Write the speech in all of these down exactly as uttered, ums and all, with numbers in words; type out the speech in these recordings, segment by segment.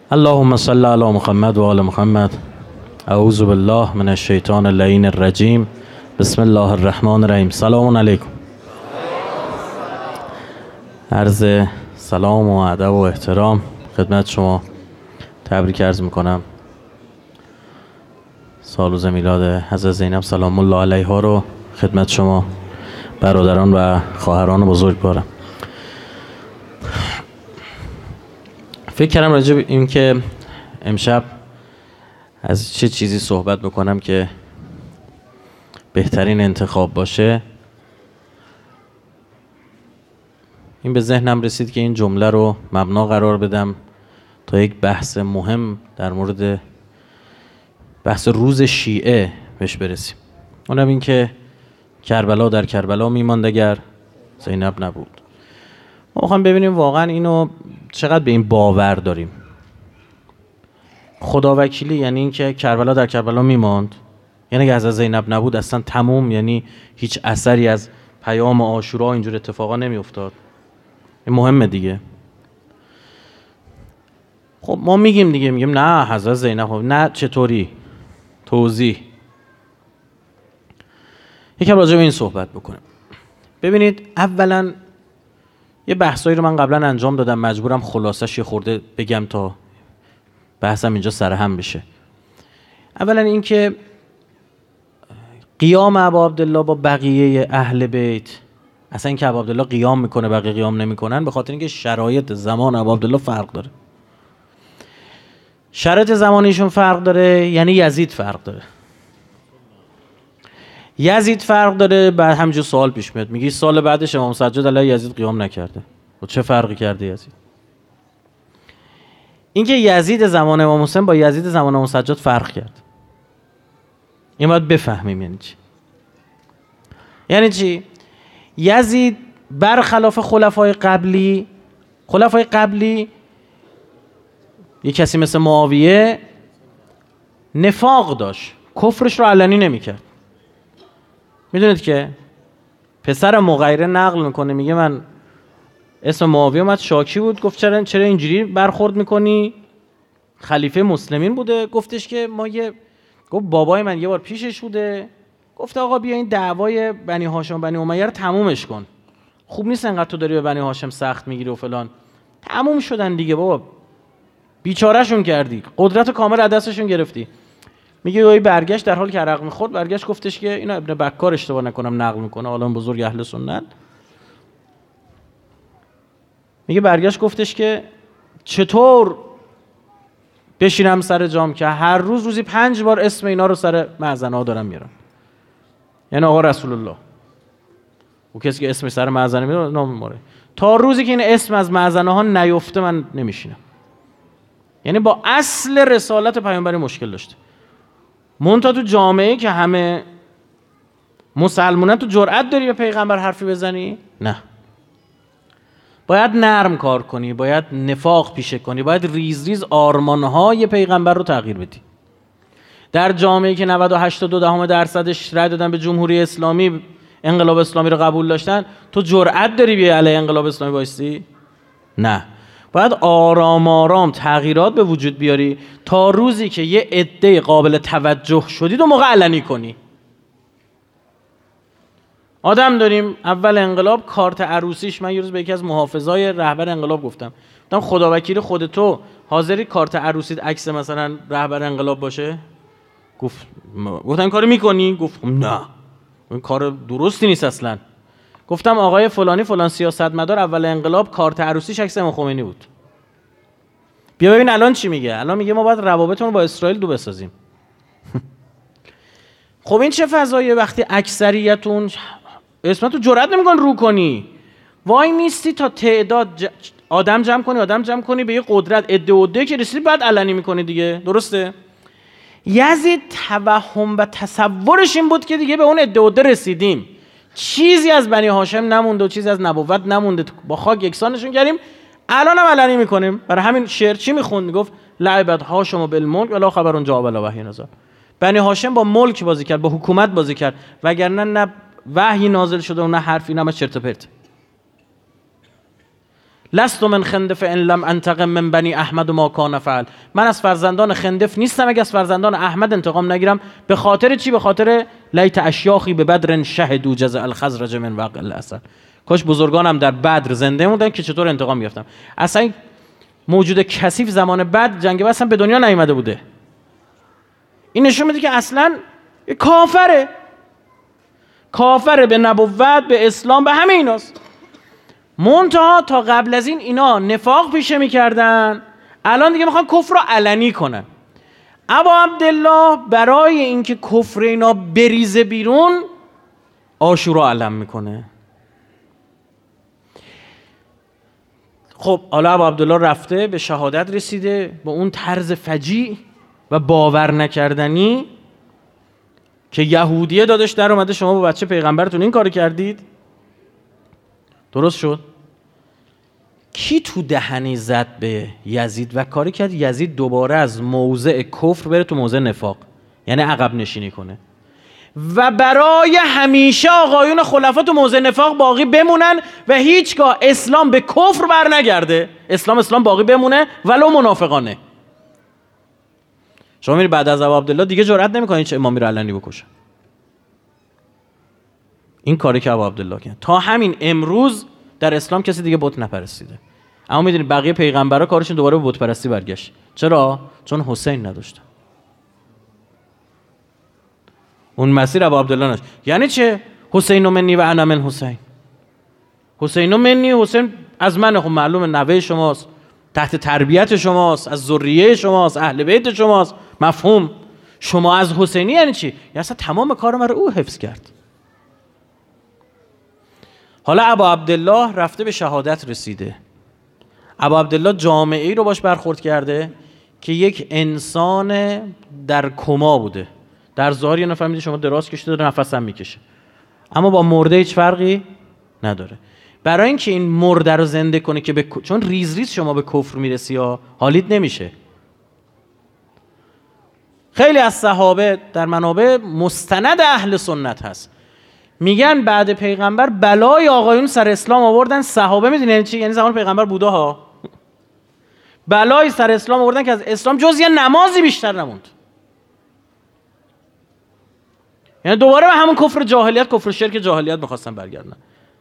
اللهم صل علی محمد و آل محمد. اعوذ بالله من الشیطان اللعین الرجیم. بسم الله الرحمن الرحیم. سلام علیکم. عرض سلام و ادب و احترام خدمت شما تبریک عرض میکنم. سال روز میلاد حضرت زینب سلام الله علیها رو خدمت شما برادران و خواهران بزرگوارم. فکر کردم راجع به این که امشب از چه چیزی صحبت بکنم که بهترین انتخاب باشه. این به ذهنم رسید که این جمله رو مبنا قرار بدم تا یک بحث مهم در مورد بحث روز شیعه بهش برسیم. اونم این که کربلا در کربلا میماند اگر زینب نبود. ما میخوایم ببینیم واقعا اینو چقدر به این باور داریم. خداوکیلی یعنی این که کربلا در کربلا میماند، یعنی اگه حضرت زینب نبود اصلا تموم، یعنی هیچ اثری از پیام عاشورا اینجور اتفاقا نمیافتاد. این مهمه دیگه. خب ما میگیم دیگه میگیم نه حضرت زینب، نه چطوری؟ توضیح. یکم راجع به این صحبت بکنیم. ببینید اولا یه بحثایی رو من قبلا انجام دادم، مجبورم خلاصش یه خورده بگم تا بحثم اینجا سرهم بشه. اولا این که قیام ابا عبدالله با بقیه اهل بیت، اصلا این که ابا عبدالله قیام میکنه بقیه قیام نمیکنن، به خاطر اینکه شرایط زمان ابا عبدالله فرق داره. شرایط زمانیشون فرق داره، یعنی یزید فرق داره. یزید فرق داره. بعد همینجور سوال پیش میاد، میگی سال بعدش امام سجاد علیه یزید قیام نکرده، و چه فرقی کرده یزید؟ اینکه یزید زمان امام حسین با یزید زمان امام سجاد فرق کرد. این باید بفهمیم یعنی چی. یعنی چی؟ یزید برخلاف خلفای قبلی، خلفای قبلی یه کسی مثل معاویه نفاق داشت، کفرش رو علنی نمیکرد. میدونید که پسر مغیره نقل میکنه، میگه من اسم معاویه اومد شاکی بود، گفت چرا چرا اینجوری برخورد میکنی؟ خلیفه مسلمین بوده. گفتش که ما یه گفت بابای من یه بار پیشش بوده، گفت آقا بیا این دعوای بنی هاشم بنی امیه رو تمومش کن، خوب نیست انقدر تو داری به بنی هاشم سخت میگیری و فلان. تموم شدن دیگه بابا، بیچارهشون کردی، قدرت کامل از دستشون گرفتی. میگه اوی برگشت در حال که عرق میخورد، برگشت گفتش که اینا ابن بکار اشتباه نکنم نقل میکنه، عالم بزرگ اهل سنت، میگه برگشت گفتش که چطور بشینم سر جام که هر روز روزی پنج بار اسم اینا رو سر مأذنه ها دارم میارم، یعنی آقا رسول الله و کسی که اسم سر مأذنه میاره نام میبره، تا روزی که این اسم از مأذنه ها نیفته من نمیشینم. یعنی با اصل رسالت پیامبری مشکل داشته. منتها تو جامعه که همه مسلمانن تو جرأت داری به پیغمبر حرفی بزنی؟ نه. باید نرم کار کنی، باید نفاق پیشه کنی، باید ریز ریز آرمانهای پیغمبر رو تغییر بدی. در جامعه که نود و هشت و دو دهم درصدش رای دادن به جمهوری اسلامی، انقلاب اسلامی رو قبول داشتن، تو جرأت داری بیای علیه انقلاب اسلامی بایستی؟ نه. باید آرام آرام تغییرات به وجود بیاری تا روزی که یه عده قابل توجه شدید و موقع علنی کنی. آدم داریم اول انقلاب کارت عروسیش، من یه روز به یکی از محافظای رهبر انقلاب گفتم، گفتم خداوکیل خود تو حاضری کارت عروسیت عکس مثلا رهبر انقلاب باشه؟ گفت گفتم این کارو میکنی؟ گفت نه این کار درستی نیست اصلا. گفتم آقای فلانی فلان سیاستمدار اول انقلاب کارت عروسیش عکس امام خمینی بود. بیا ببین الان چی میگه. الان میگه ما باید روابطمون با اسرائیل دو بسازیم. خب این چه فضاییه وقتی اکثریتون اسمتون جرئت نمیکن رو کنی، وای میستی تا تعداد ج... آدم جمع کنی آدم جمع کنی به یه قدرت عده عده که رسیدی بعد علنی میکنی دیگه. درسته؟ یزید توهم و تصورش این بود که دیگه به اون عده عده رسیدیم، چیزی از بنی هاشم نمونده و چیزی از نبوت نمونده، با خاک یکسانشون کردیم، الان هم علنی میکنیم. برای همین شعر چی میخوند؟ میگفت لعبت هاشم بالملک ولا خبر جاء بلا وحی نزل. بنی هاشم با ملک بازی کرد، با حکومت بازی کرد، وگرنه نه وحی نازل شده و نه حرفی، نه چرت و پرت. لست من خندف ان لم انتقم من بنی احمد و ما کان فعل. من از فرزندان خندف نیستم اگه از فرزندان احمد انتقام نگیرم. به خاطر چی؟ به خاطر لیت اشیاخی به بدر شهدوا جزاء الخزرج من وقع الاسد. کاش بزرگانم در بدر زنده بودن که چطور انتقام گرفتم. اصلا موجود کثیف زمان بعد جنگ بدر اصلا به دنیا نیامده بوده. این نشون میده که اصلا کافره، کافره به نبوت، به اسلام، به همه ایناست. منتها تا قبل از این اینا نفاق پیشه میکردن، الان دیگه میخوان کفر رو علنی کنن. ابا عبدالله برای اینکه کفر اینا بریزه بیرون عاشورا علم میکنه. خب حالا ابا عبدالله رفته به شهادت رسیده با اون طرز فجیع و باور نکردنی که یهودیه دادش در اومده شما با بچه پیغمبرتون این کارو کردید. درست شد؟ کی تو دهنی زد به یزید و کاری کرد یزید دوباره از موضع کفر بره تو موضع نفاق، یعنی عقب نشینی کنه و برای همیشه آقایون خلفا تو موضع نفاق باقی بمونن و هیچگاه اسلام به کفر بر نگرده. اسلام اسلام باقی بمونه ولو منافقانه. شما میری بعد از ابو عبدالله دیگه جرئت نمیکنه هیچ امامی رو علنی بکشه. این کاری که ابو عبدالله کرد تا همین امروز در اسلام کسی دیگه بت نپرستیده. اما میدونید بقیه پیغمبرا کارشون دوباره به بت پرستی برگشت. چرا؟ چون حسین نداشتن. اون مسیر ابو عبدالله نش. یعنی چه؟ حسین منی و انا من حسین. حسین منی، حسین از من، خب معلومه نوه شماست، تحت تربیت شماست، از ذریه شماست، اهل بیت شماست، مفهوم. شما از حسینی یعنی چی؟ یعنی اصلا تمام کار من رو او حفظ کرد. حالا ابا عبدالله رفته به شهادت رسیده. ابا عبدالله جامعه ای رو باش برخورد کرده که یک انسان در کما بوده. در ظاهر یه نفر میده شما دراز کشیده داره نفس هم میکشه، اما با مرده هیچ فرقی نداره. برای اینکه این مرده رو زنده کنه که به... چون ریز ریز شما به کفر میرسی یا حالیت نمیشه. خیلی از صحابه در منابع مستند اهل سنت هست میگن بعد پیغمبر بلای آقایون سر اسلام آوردن. صحابه میدونن یعنی چی؟ یعنی زمان پیغمبر بوده ها. بلای سر اسلام آوردن که از اسلام جز یه نمازی بیشتر نموند. یعنی دوباره به همون کفر جاهلیت، کفر شرک جاهلیت میخواستن برگردن.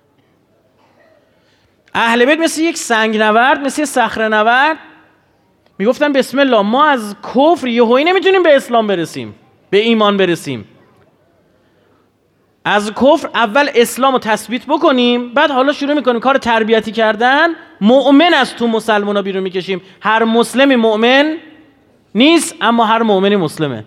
اهل بیت مثل یک سنگ نورد، مثل یک صخره نورد میگفتن بسم الله ما از کفر یهویی نمیتونیم به اسلام برسیم، به ایمان برسیم. از کفر اول اسلام رو تثبیت بکنیم، بعد حالا شروع میکنیم کار تربیتی کردن. مؤمن از تو مسلمان ها بیرون میکشیم. هر مسلمی مؤمن نیست اما هر مؤمنی مسلمه.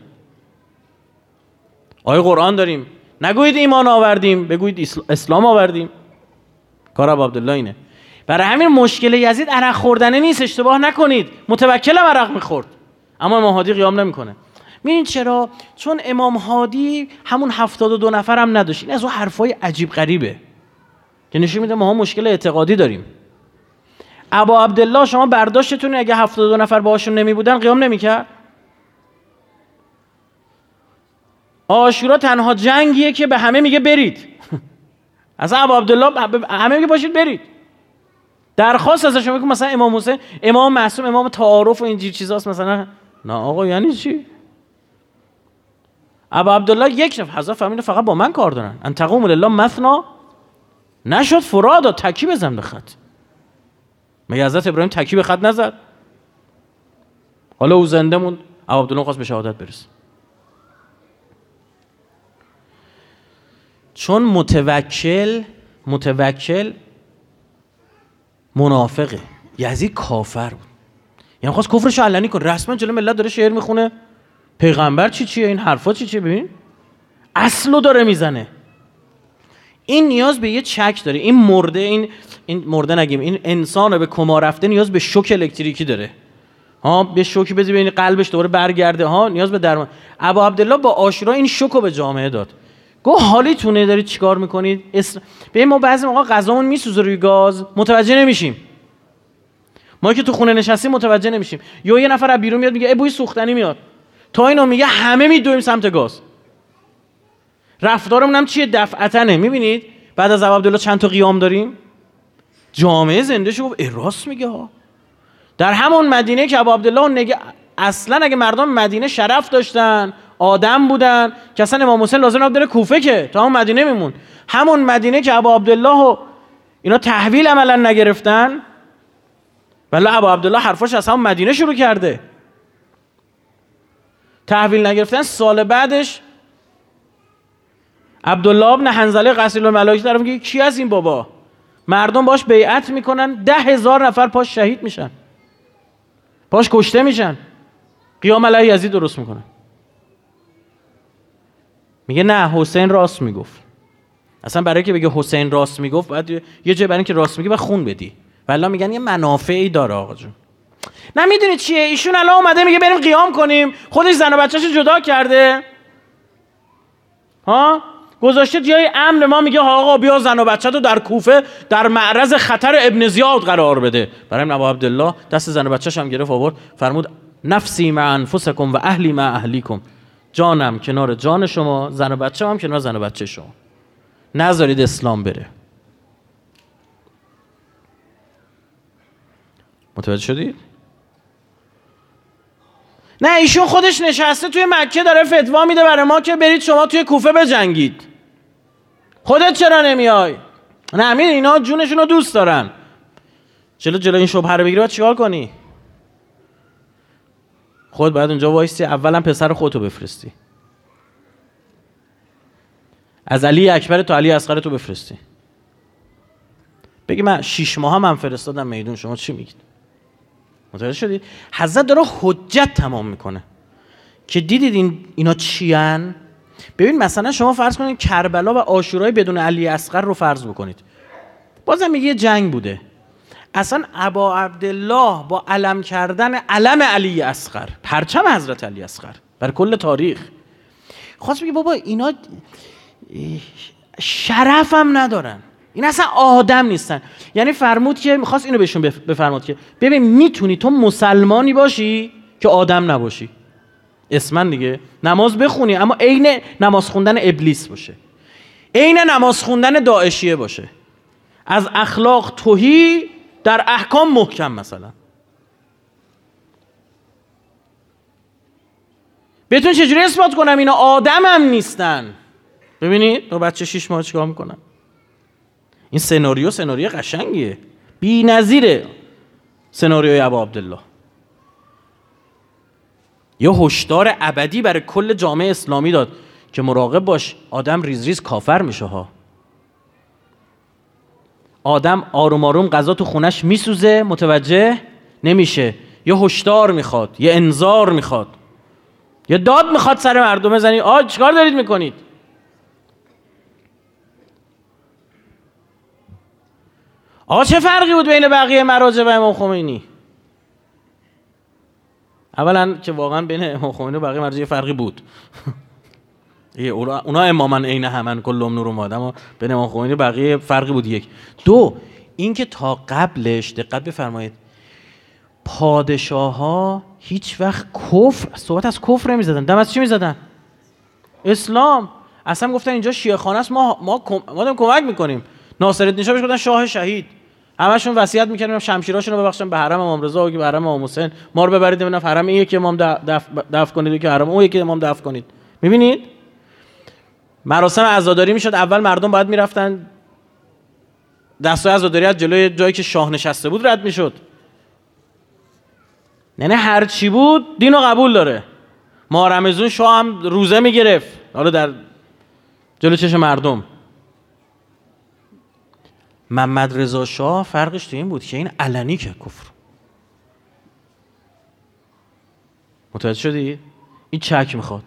آیه قرآن داریم، نگویید ایمان آوردیم، بگویید اسلام آوردیم. کار ابو عبدالله اینه. برای همین مشکل یزید عرق خوردنه نیست، اشتباه نکنید. متوکل عرق میخورد اما امام هادی قیام نمیکنه. می‌بینید چرا؟ چون امام هادی همون هفتاد و دو نفر هم نداشت. این از اون حرفای عجیب غریبه که نشون میده ما مشکل اعتقادی داریم. ابا عبدالله شما برداشتتون اگه هفتاد و دو نفر باهاشون نمی بودن قیام نمیکرد. عاشورا تنها جنگیه که به همه میگه برید. اصلا ابا عبدالله همه میگه باشید برید. درخواست ازش میگه مثلا امام حسین امام معصوم، امام تعارف و اینجور چیزاست مثلا. نه آقا یعنی چی؟ ابا عبدالله یک نفر حضرت فهمیدن فقط با من کار دارن. ان تقوم لله مثنا نشد فرادا، تکی بزن به خط. مگه حضرت ابراهیم تکی به خط نزد؟ حالا او زنده موند، ابا عبدالله خواست به شهادت برسه. چون متوکل متوکل منافقه. یزید کافر بود، یعنی خواست کفرشو علنی کنه. رسما جلوی ملت داره شعر میخونه پیغمبر چی چیه، این حرفا چی چیه. ببین اصلو داره میزنه. این نیاز به یه چک داره. این مرده این این مرده نگیم، این انسان به کما رفته نیاز به شوک الکتریکی داره. ها به شوکی بدی ببین قلبش دوباره برگرده. ها نیاز به درمان. ابا عبدالله با عاشورا این شوکو به جامعه داد. گفت حالیتونه دارید چیکار میکنید؟ اسل... ببین ما بعضی موقع غذامون میسوزه روی گاز متوجه نمیشیم. ما که تو خونه نشستیم متوجه نمیشیم. یا یه نفر از بیرون میاد میگه ای بوی سوختنی میاد. تا اینو میگه همه میدویم سمت گاز. رفتارمون هم چیه؟ دفعتنه. میبینید بعد از ابو عبدالله چند تا قیام داریم. جامعه زنده شو گفت راست میگه ها. در همون مدینه که ابو عبدالله نگه اصلا اگه مردم مدینه شرف داشتن، آدم بودن که اصلا امام حسین لازم نبود بره کوفه که تا همون مدینه میمون. همون مدینه که ابو عبدالله و اینا تحویل عملا نگرفتن، ولی ابو عبدالله حرفاش از همون مدینه شروع کرده. تحویل نگرفتن. سال بعدش عبدالله ابن حنظله غسیل الملائکه طرف میگه کی از این بابا؟ مردم باش بیعت میکنن، ده هزار نفر پاش شهید میشن، پاش کشته میشن، قیام علیه یزید درست میکنن. میگه نه حسین راست میگفت. اصلا برای که بگه حسین راست میگفت باید یه جای برای اینکه راست میگه باید خون بدی. والله میگن یه منافعی داره آقا جون. نه میدونی چیه؟ ایشون الان اومده میگه بریم قیام کنیم، خودش زن و بچه‌شو جدا کرده، ها گذاشته جای امن. ما میگه آقا بیا زن و بچه تو در کوفه در معرض خطر ابن زیاد قرار بده. برای ابو عبدالله دست زن و بچه‌ش هم گرفت آورد، فرمود نفسی مع انفسکم و اهلی مع اهلیکم، جانم کنار جان شما، زن و بچه‌م هم کنار زن و بچه شما، نذارید اسلام بره. متوجه شدید؟ نه ایشون خودش نشسته توی مکه داره فتوا میده برای ما که برید شما توی کوفه بجنگید. خودت چرا نمیای؟ نه امین اینا جونشون رو دوست دارن. جلو جلو این شبهه رو بگیری باید چیکار کنی؟ خود باید اونجا وایسی، اولا پسر خودتو بفرستی، از علی اکبر تا علی اصغر تو بفرستی، بگی من شیش ماه هم, هم فرستادم میدون، شما چی میگید؟ متوجه شدید؟ حضرت داره حجت تمام میکنه که دیدید این اینا چیان. ببین مثلا شما فرض کنید کربلا و عاشورای بدون علی اصغر رو فرض بکنید، بازم میگه جنگ بوده. اصلا ابا عبدالله با علم کردن علم علی اصغر، پرچم حضرت علی اصغر بر کل تاریخ، خواست بگه بابا اینا شرف هم ندارن، این اصلا آدم نیستن. یعنی فرمود که میخواست اینو بهشون بفرمود که ببین میتونی تو مسلمانی باشی که آدم نباشی، اسمن دیگه، نماز بخونی اما عین نماز خوندن ابلیس باشه، عین نماز خوندن داعشیه باشه، از اخلاق تهی در احکام محکم. مثلا بهتون چجوری اثبات کنم اینا آدم هم نیستن؟ ببینید دو بچه شیش ماه چیکار میکنن. این سناریو سناریو قشنگیه، بی نظیره سناریوی ابا عبدالله. یه هشدار ابدی برای کل جامعه اسلامی داد که مراقب باش، آدم ریز ریز کافر میشه ها. آدم آروم آروم غذا تو خونش میسوزه، متوجه نمیشه، یه هشدار میخواد، یه انذار میخواد، یه داد میخواد سر مردم بزنی آ چیکار دارید میکنید. آقا چه فرقی بود بین بقیه مراجع و امام خمینی؟ اولا که واقعا بین امام خمینی و بقیه مراجع فرقی بود. اونا اماما عین همن کلهم نور و اما بین امام خمینی و بقیه فرقی بود. یک. دو اینکه تا قبلش دقت بفرمایید پادشاه ها هیچ وقت کفر، صحبت از کفر نمی زدن. دم از چی می زدن؟ اسلام. اصلا گفتن اینجا شیعه خانه است، ما ما ما داریم کمک میکنیم. ناصرالدین شاه بهش گفتن شاه شهید، همشون وصیت میکردن شمشیراشون رو ببخشن به حرم امام رضا و به حرم امام حسین، ما رو ببرید ببینم حرم این یکی امام دفن دف کنید که حرم اون یکی امام دفن کنید. میبینید مراسم عزاداری میشد، اول مردم باید میرفتن دستای عزاداری از جلوی جایی که شاه نشسته بود رد میشد. یعنی هر چی بود دینو قبول داره. ما رمضان شاه هم روزه میگرفت حالا در جلو چشم مردم. محمد رضا شاه فرقش تو این بود که این علنی که کفر. متوجه شدی؟ این چک میخواد.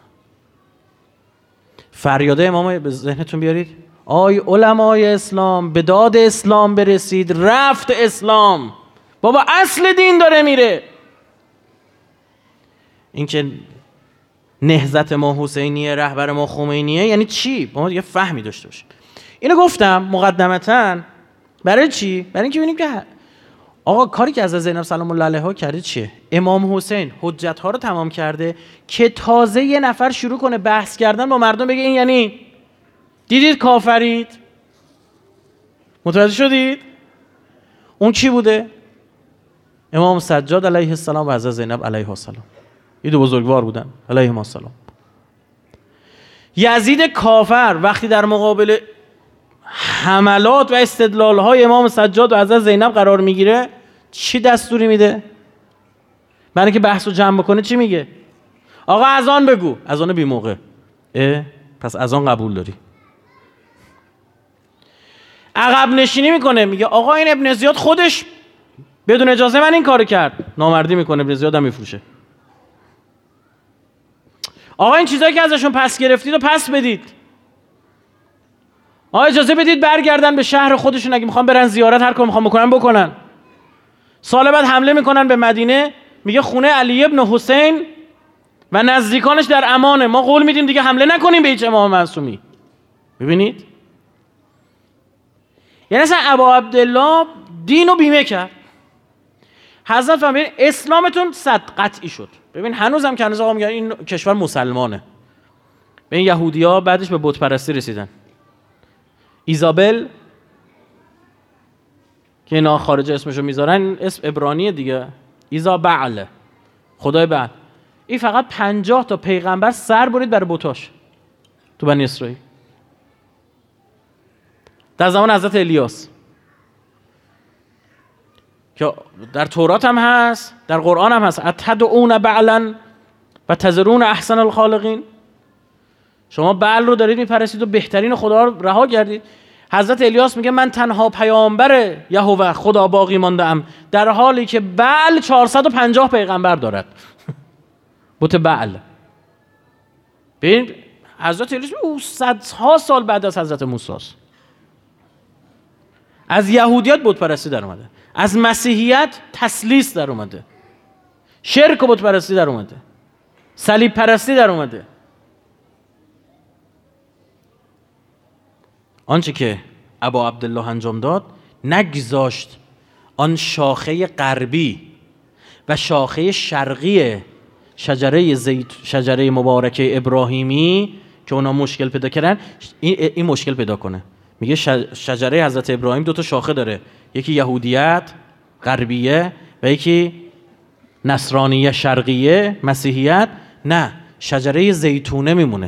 فریاده امام به ذهنتون بیارید. آی علمای اسلام به داد اسلام برسید، رفت اسلام. بابا اصل دین داره میره. این که نهضت ما حسینیه، رهبر ما خمینیه، یعنی چی؟ ما یه فهمی داشته باشیم. اینو گفتم مقدمتاً برای چی؟ برای اینکه ببینیم که آقا کاری که از زینب سلام الله علیها کرده چیه؟ امام حسین حجت ها رو تمام کرده که تازه یه نفر شروع کنه بحث کردن با مردم، بگه این یعنی دیدید کافرید؟ متوجه شدید؟ اون کی بوده؟ امام سجاد علیه السلام و حضرت زینب علیها السلام. این دو بزرگوار بودن علیهم السلام. یزید کافر وقتی در مقابل حملات و استدلال‌های امام سجاد و حضرت زینب قرار میگیره چی دستوری میده؟ برای که بحث رو جمع بکنه چی میگه؟ آقا اذان بگو. اذان بی موقع. اه؟ پس اذان قبول داری. عقب نشینی میکنه، میگه آقا این ابن زیاد خودش بدون اجازه من این کارو کرد. نامردی میکنه، ابن زیاد هم میفروشه. آقا این چیزایی که ازشون پس گرفتید و پس بدید. آقا اجازه بدید برگردن به شهر خودشون، اگه میخوان برن زیارت هر کار میخوان بکنن بکنن. سال بعد حمله میکنن به مدینه، میگه خونه علی ابن حسین و نزدیکانش در امانه، ما قول میدیم دیگه حمله نکنیم به هیچ امام معصومی. ببینید یعنی اصلا ابا عبدالله دینو بیمه کرد. حضرت فرمودن اسلامتون صد قطعی شد. ببین هنوزم که هنوز آقا میگن این کشور مسلمانه. به این یهودی‌ها بعدش به بت پرستی رسیدن. ایزابل که اینا خارج اسمشو میذارن، اسم عبرانیه دیگه، ایزابل، خدای بعل. این فقط پنجاه تا پیغمبر سر برید برای بتاش تو بنی اسرائیل. در زمان حضرت الیاس که در تورات هم هست، در قرآن هم هست، اتدعون بعلا و تذرون احسن الخالقین. شما بعل رو دارید میپرستید و بهترین خدا رو رها کردید. حضرت الیاس میگه من تنها پیامبر یهوه خدا باقی مانده ام، در حالی که بعل چهارصد و پنجاه پیغمبر دارد. بت بعل. ببین حضرت الیاس او صدها سال بعد از حضرت موسی است. از یهودیت بت پرستی در اومده، از مسیحیت تسلیس در اومده، شرک و بت پرستی در اومده، صلیب پرستی در اومده. آنچه که ابا عبدالله انجام داد، نگذاشت آن شاخه غربی و شاخه شرقی شجره زیت شجره مبارکه ابراهیمی که اونا مشکل پیدا کردن، این, این مشکل پیدا کنه. میگه شجره حضرت ابراهیم دو تا شاخه داره، یکی یهودیت غربیه و یکی نصرانیه شرقیه مسیحیت. نه، شجره زیتونه میمونه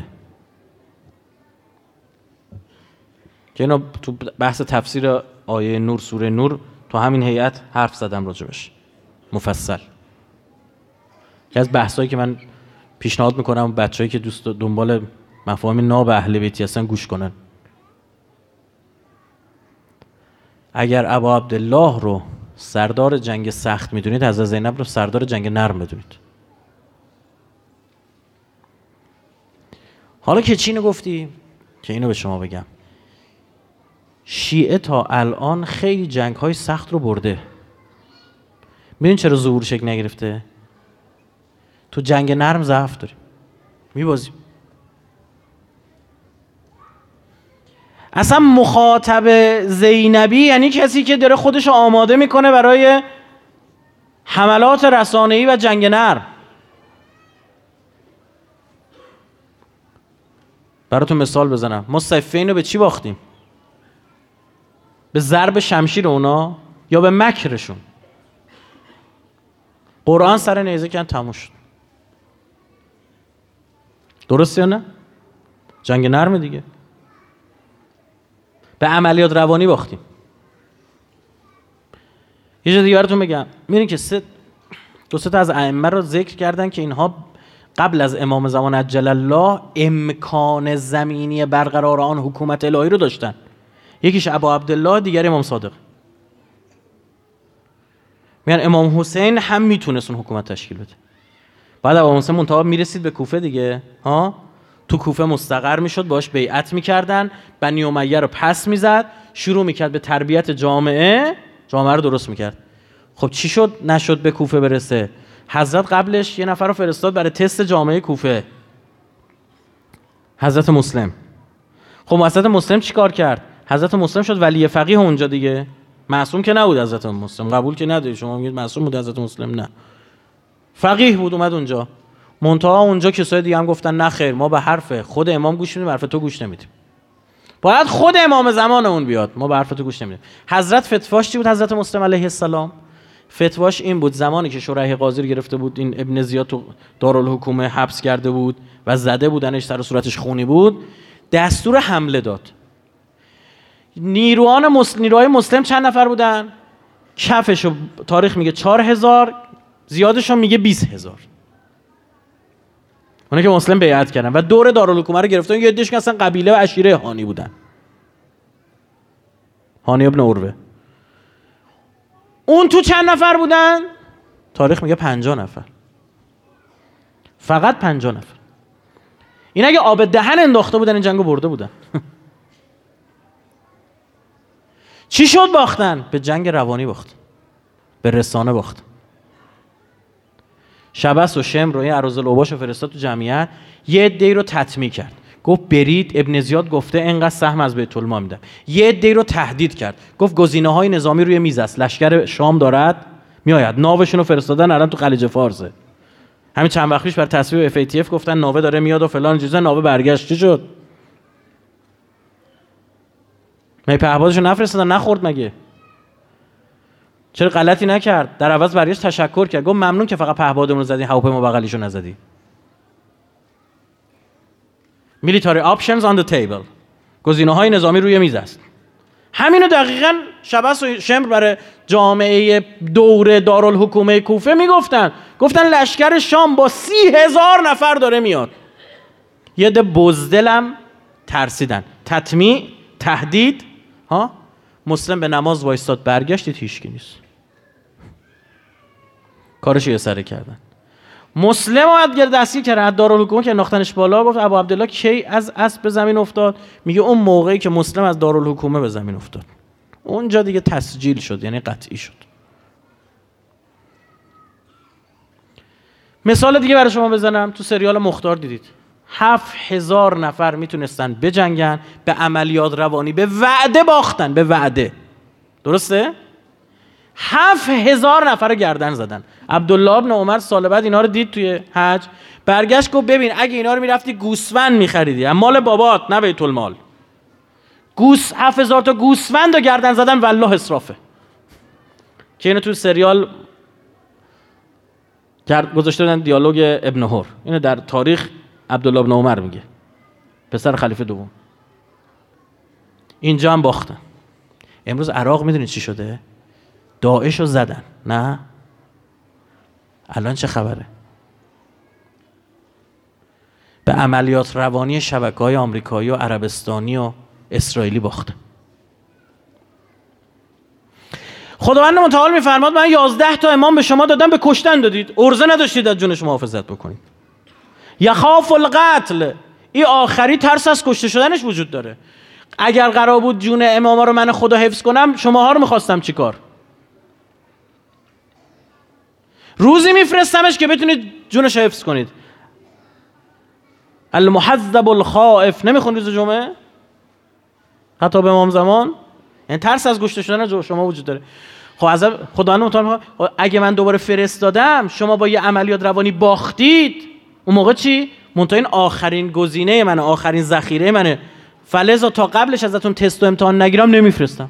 که اینا تو بحث تفسیر آیه نور سوره نور تو همین هیئت حرف زدم راجبش مفصل، که از بحثایی که من پیشنهاد میکنم بچه‌ای که دوست دنبال مفاهیم ناب اهل بیتی هستن گوش کنن. اگر ابا عبدالله رو سردار جنگ سخت میدونید، حضرت زینب رو سردار جنگ نرم بدونید. حالا که چی اینو گفتی که اینو به شما بگم، شیعه تا الان خیلی جنگ های سخت رو برده. میدونید چرا ظهور شکل نگرفته؟ تو جنگ نرم ضعف داریم، میبازیم. اصلا مخاطب زینبی یعنی کسی که داره خودش آماده میکنه برای حملات رسانه‌ای و جنگ نرم. براتون مثال بزنم، ما صفین رو به چی باختیم؟ به ضرب شمشیر اونا یا به مکرشون؟ قرآن سر نیزه کن تموم شد. درست یا نه؟ جنگ نرم دیگه. به عملیات روانی باختیم. یه چیز دیگه براتون بگم، می‌بینید که سه دو سه تا از ائمه رو ذکر کردن که اینها قبل از امام زمان عجل الله امکان زمینی برقرار آن حکومت الهی رو داشتن. یکیش ابا عبدالله، دیگر امام صادق. میگن امام حسین هم میتونست اون حکومت تشکیل بده. بعد ابا حسین منتها میرسید به کوفه دیگه، ها تو کوفه مستقر میشد، باش بیعت میکردن، بنی امیه رو پس میزد، شروع میکرد به تربیت جامعه، جامعه رو درست میکرد. خب چی شد نشد به کوفه برسه؟ حضرت قبلش یه نفر رو فرستاد برای تست جامعه کوفه، حضرت مسلم. خب حضرت مسلم چی کار کرد؟ حضرت مسلم شد ولی فقیه اونجا دیگه. معصوم که نبود حضرت مسلم، قبول که نداری شما میگید معصوم بود حضرت مسلم، نه، فقیه بود، اومد اونجا. منتها اونجا کسای دیگه هم گفتن نه خیر، ما به حرف خود امام گوش میدیم، حرف تو گوش نمیدیم. باید خود امام زمانمون بیاد. ما به حرفتو گوش نمیدیم. حضرت فتواش چی بود؟ حضرت مسلم علیه السلام فتواش این بود زمانی که شورای قاضی رو گرفته بود، این ابن زیاد تو دارالحکومه حبس کرده بود و زده بودنش، سر و صورتش خونی بود، دستور حمله داد. نیروان مسلم، نیروهای مسلم چند نفر بودن؟ کفشو تاریخ میگه چهار هزار، زیادشون میگه بیست هزار. اونایی که مسلم بیعت کردن و دور دارالحکومه رو گرفتن. یه عده‌اش که اصلا قبیله و عشیره هانی بودن، هانی ابن عروه. اون تو چند نفر بودن؟ تاریخ میگه پنجاه نفر، فقط پنجاه نفر. این اگه آب دهن انداخته بودن این جنگو برده بودن. چی شد باختن؟ به جنگ روانی باختن، به رسانه باختن. شبس و شمر و این اراذالاوباش رو فرستاد تو جمعیت، یه عده‌ای رو تطمیع کرد، گفت برید، ابن زیاد گفته اینقدر سهم از بیت المال میدم. یه عده‌ای رو تهدید کرد، گفت گزینه‌های نظامی روی میز است، لشکر شام دارد میآید، ناوشون رو فرستادن الان تو خلیج فارسه. همین چند وقت پیش بر تصویب اف ای تی اف گفتن ناوه داره میاد و فلان چیزا، ناوه برگشت. چی شد؟ می پهپادشو نفرستادن، نخورد مگه؟ چرا غلطی نکرد؟ در عوض برگشت تشکر کرد، گفت ممنون که فقط پهپادمون رو زدی، هواپیما بغلیشو نزدی. military options on the table، گزینه‌های نظامی روی میز است. همینو دقیقاً شبس و شمر برای جامعه دور دارالحکومه کوفه میگفتن، گفتن لشکر شام با سی هزار نفر داره میاد. یه ده بزدلم ترسیدن، تطمیع، تهدید. ها مسلم به نماز وایستاد، برگشت، هیچکی نیست. کارشو یه سره کردن. مسلم اومد گرد دستگیر کردن از دارالحکومه که انداختنش بالا. گفت ابو عبدالله کی از اسب به زمین افتاد؟ میگه اون موقعی که مسلم از دارالحکومه به زمین افتاد. اونجا دیگه تسجیل شد، یعنی قطعی شد. مثال دیگه برای شما بزنم، تو سریال مختار دیدید هفت هزار نفر میتونستن بجنگن، به عملیات روانی به وعده باختن، به وعده. درسته؟ هفت هزار نفر گردن زدن. عبدالله ابن عمر سال بعد اینا رو دید توی حج، برگشت گفت ببین اگه اینا رو میرفتی گوسفند میخریدی، مال بابات نه بیت المال. گوس هفت هزار تا گوسفند رو گردن زدن، والله اسرافه. که اینو توی سریال گذاشته بودن دیالوگ ابن هر. اینو در تاریخ عبدالله ابن عمر میگه، پسر خلیفه دوم. اینجا هم باختن. امروز عراق میدونید چی شده؟ داعش رو زدن، نه؟ الان چه خبره؟ به عملیات روانی شبکه‌های آمریکایی و عربستانی و اسرائیلی باختن. خداوند متعال میفرماد من یازده تا امام به شما دادم، به کشتن دادید، عرضه نداشتید از جونش محافظت بکنید. یخاف القتل، این آخری ترس از کشته شدنش وجود داره. اگر قرار بود جون اماما رو من خدا حفظ کنم، شماها رو میخواستم چیکار؟ روزی میفرستمش که بتونید جونش حفظ کنید. المحذب الخائف، نمیخون روز جمعه؟ خطاب امام زمان، یعنی ترس از کشته شدن شما وجود داره. خب از خداوند متعال اگه من دوباره فرستادم شما با یه عملیات روانی باختید، اون موقع چی؟ منتها این آخرین گزینه منه، آخرین ذخیره منه، فلذا تا قبلش ازتون تست و امتحان نگیرم نمیفرستم.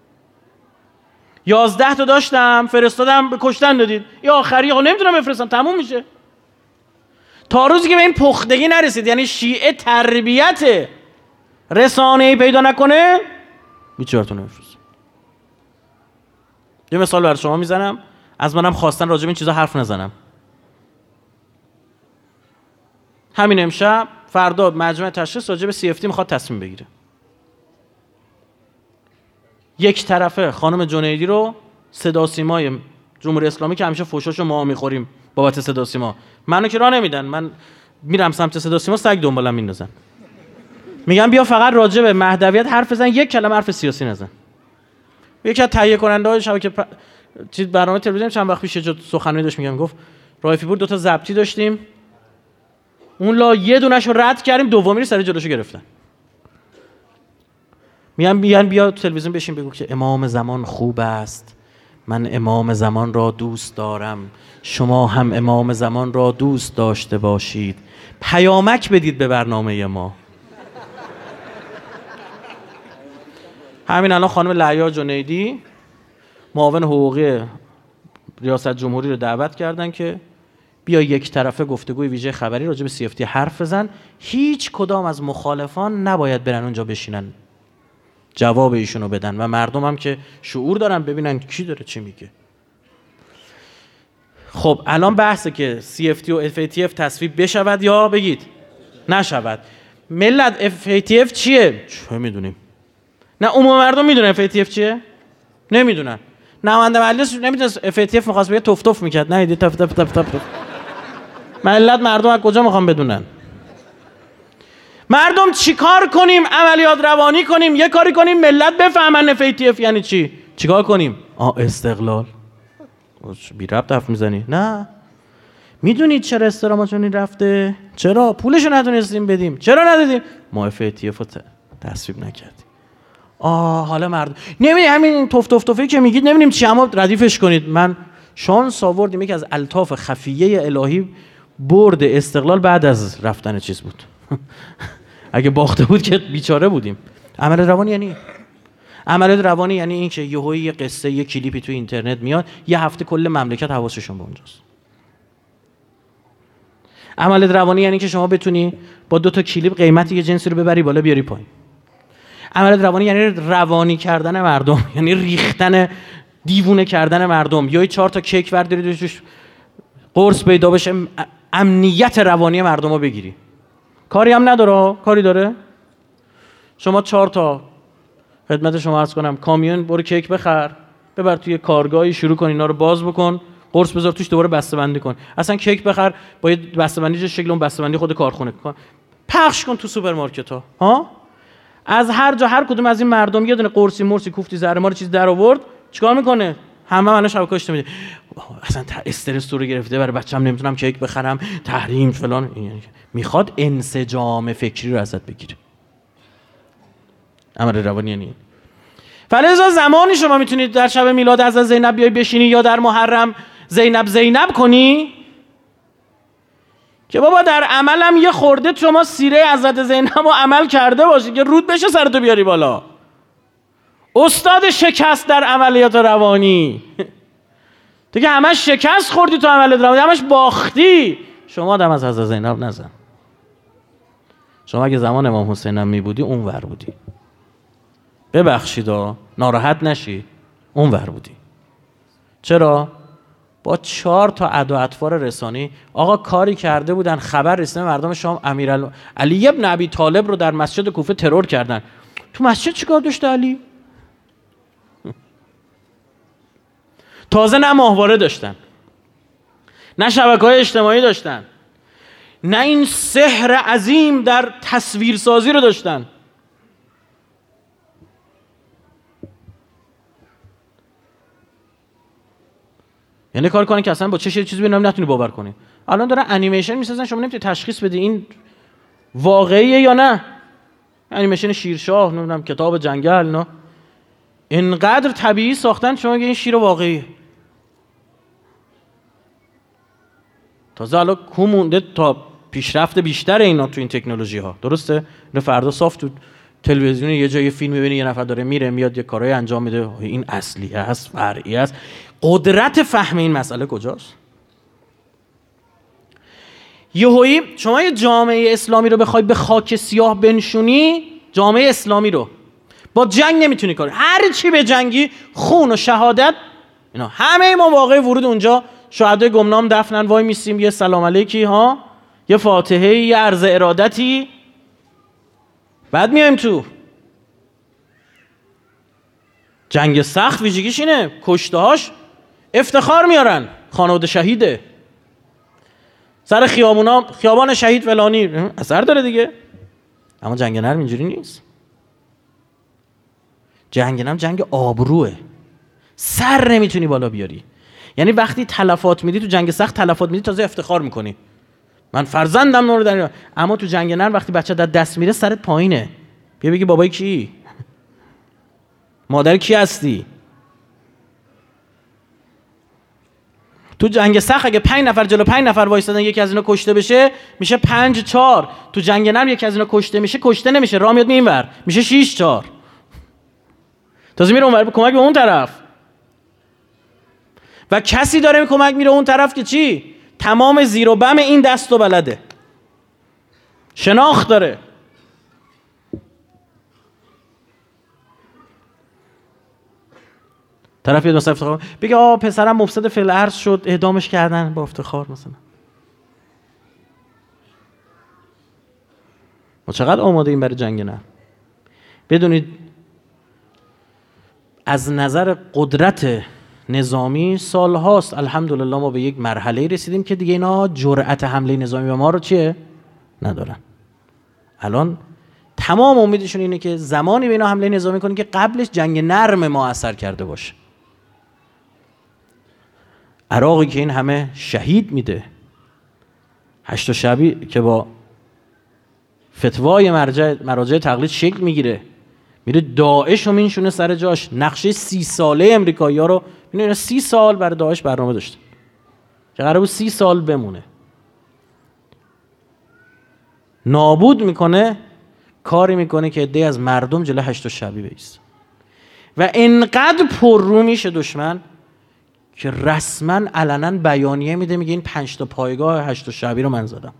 یازده تا داشتم فرستادم، به کشتن دادید، این آخری ها نمیتونم بفرستم، تموم میشه. تا روزی که به این پختگی نرسید، یعنی شیعه تربیت رسانه‌ای پیدا نکنه، بیچارتون نمیفرستم. یه مثال برای شما میزنم، از منم خواستن راجع به این چیزا حرف نزنم. همین امشب فردا مجمع تشخیص راجع به سی اف تی میخواد تصمیم بگیره. یک طرفه خانم جنیدی رو صدا سیمای جمهوری اسلامی که همیشه فوشاشو ما میخوریم بابت صدا سیما، منو که راه نمیدن، من میرم سمت صدا سیما سگ دنبالم میندازن، میگن بیا فقط راجع به مهدویت حرف بزن، یک کلمه حرف سیاسی نزن. یکی از تهیه کننده‌های شبکه پ... چیز برنامه تلویزیون چند وقت پیش یه سخنرانی داشت، میگم گفت رایفی پور دو تا ضبطی داشتیم، اون لا یه دونه‌شو رد کردیم، دومی رو سر جلوشو گرفتن. میگن بیان بیا تلویزیون بشین بگو که امام زمان خوب است، من امام زمان را دوست دارم، شما هم امام زمان را دوست داشته باشید، پیامک بدید به برنامه ما. همین الان خانم لعیا جنیدی معاون حقوقی ریاست جمهوری رو دعوت کردن که بیا یک طرفه گفتگوی ویژه خبری راجع به سی اف تی حرف بزن. هیچ کدام از مخالفان نباید برن اونجا بشینن جواب ایشونو بدن و مردم هم که شعور دارن ببینن کی داره چی میگه. خب الان بحثه که سی اف تی و اف ای تی اف تصویب بشود یا بگید نشود. ملت اف ای تی اف چیه؟ چه میدونیم؟ نه عموم مردم میدونن اف ای تی اف چیه؟ نمیدونن. نماینده مجلس نمیدونه اف ای تی اف می‌خواست بگه تف تف میکرد. نه تف تف تف تف. ملت مردم از کجا میخوان بدونن؟ مردم چیکار کنیم؟ عملیات روانی کنیم؟ یه کاری کنیم ملت بفهمن اف ای تی اف یعنی چی؟ چیکار کنیم؟ آ استقلال. بی ربط حرف میزنی؟ نه. میدونید چرا استراماتونی رفته؟ چرا؟ پولشو نتونستیم بدیم. چرا ندادیم؟ ما اف ای تی اف رو تصویب نکردیم. آه حالا مردم نمیدونی همین تف تف تفی که میگید نمیدونیم چی، اما ردیفش کنید. من شانس آوردیم یکی از الطاف خفیه الهی برد استقلال بعد از رفتن چیز بود. اگه باخته بود که بیچاره بودیم. عمل روانی یعنی عمل روانی یعنی این که یهویی یه قصه یه کلیپی تو اینترنت میاد یه هفته کل مملکت حواسشون به اونجاست. عمل روانی یعنی که شما بتونی با دو تا کلیپ قیمت یه جنسی رو ببری بالا بیاری پایین. عمل روانی یعنی روانی کردن مردم، یعنی ریختن دیوونه کردن مردم. یا چهار تا کیک برداری توش قرص پیدا بشه امنیت روانی مردم رو بگیری. کاری هم نداره. کاری داره؟ شما چهار تا خدمت شما عرض کنم کامیون برو کیک بخر ببر توی کارگاهی شروع کن اینا رو باز بکن قرص بذار توش دوباره بسته بندی کن. اصلا کیک بخر با یه بسته بندی شکل اون بسته بندی خود کارخونه کن پخش کن تو سوپرمارکت ها. ها از هر جا هر کدوم از این مردم یه دونه قرصی مرسی کوفتی زهر مار چیز در آورد چیکار میکنه؟ همه منو شبکه‌اش میده اصلا استرس تو رو گرفته برای بچه‌م نمیتونم کیک بخرم تحریم فلان. یعنی میخواد انسجام فکری رو ازت بگیره. عمل روانی یعنی فلذا زمانی شما میتونید در شب میلاد حضرت زینب بیای بشینی یا در محرم زینب زینب کنی که بابا در عملم یه خورده شما سیره حضرت زینب رو عمل کرده باشی که رود بشه سرتو بیاری بالا. استاد شکست در عملیات روانی تو که همش شکست خوردی تو عملیات روانی همش باختی. شما دم از حضرت زینب نزن. شما اگه زمان امام حسین هم میبودی اون ور بودی. ببخشید ناراحت نشی اون ور بودی. چرا؟ با چهار تا ادا اطوار رسانی آقا کاری کرده بودن خبر رسیده مردم شام امیرعلی علی ابن ابی طالب رو در مسجد کوفه ترور کردن. تو مسجد چیکار داشته علی؟ تازه نه ماهواره داشتن نه شبکه‌های اجتماعی داشتن نه این سحر عظیم در تصویرسازی رو داشتن. یعنی کار کنن که اصلا با چه چیزی ببینم نتونی باور کنی. الان دارن انیمیشن میسازن شما نمیتونی تشخیص بدی این واقعیه یا نه. انیمیشن شیرشاه نمیدونم کتاب جنگل نه اینقدر طبیعی ساختن شما میگی این شیر واقعیه. تازه الان کو مونده تا پیشرفت بیشتر اینا تو این تکنولوژی ها. درسته؟ نه فردا صاف تو تلویزیون یه جای فیلم می‌بینی یه نفر داره میره میاد یه کارهای انجام میده این اصلی است فرعی است. قدرت فهم این مسئله کجاست؟ یهویی شما یه جامعه اسلامی رو بخوای به خاک سیاه بنشونی جامعه اسلامی رو با جنگ نمیتونی کاری. هر چی به جنگی خون و شهادت اینا همه ما واقعی ورود اونجا شهدای گمنام دفنن وای میسیم یه سلام علیکی ها یه فاتحه یه عرض ارادتی بعد میایم تو جنگ سخت. ویژگیش اینه کشته‌هاش افتخار میارن خانواده شهیده سر خیابونا خیابان شهید فلانی اثر داره دیگه. اما جنگ نرم اینجوری نیست. جنگ نرم جنگ آبروه. سر نمیتونی بالا بیاری. یعنی وقتی تلفات میدی تو جنگ سخت تلفات میدی تازه افتخار میکنی من فرزندم نور در. اما تو جنگ نرم وقتی بچه در دست میره سرت پایینه. بیا بگی بابای کی؟ مادر کی هستی؟ تو جنگ سخت اگه پنج نفر جلو پنج نفر وایسادن یکی از اینا کشته بشه میشه پنج چهار. تو جنگ نرم یکی از اینا کشته میشه کشته نمیشه راه میاد اینور میشه شش چهار. تازه میره اونور کمک به اون طرف و کسی داره کمک میره اون طرف که چی؟ تمام زیر و بم این دست و بلده، شناخت داره. طرف بیاد مثلا افتخار بگه آه پسرم مفسد فی الارض شد اعدامش کردن، با افتخار مثلا. ما چقدر آماده این برای جنگ نه؟ بدونید از نظر قدرت نظامی سال هاست الحمدلله ما به یک مرحله رسیدیم که دیگه اینا جرأت حمله نظامی به ما رو چیه؟ ندارن. الان تمام امیدشون اینه که زمانی به اینا حمله نظامی کنن که قبلش جنگ نرم ما اثر کرده باشه. عراقی که این همه شهید میده، هشت شعبی که با فتوای مرجع مراجع تقلید شکل میگیره، میره داعش رو مینشونه سر جاش. نقشه سی ساله امریکایی‌ها رو می‌بینید، سی سال برای داعش برنامه داشته که قرار بود سی سال بمونه، نابود میکنه. کاری میکنه که عده‌ای از مردم جلوی هشت شعبی بیست و انقدر پررو میشه دشمن که رسما علنا بیانیه میده، میگه این پنج تا پایگاه هشت شعبی رو من زدم.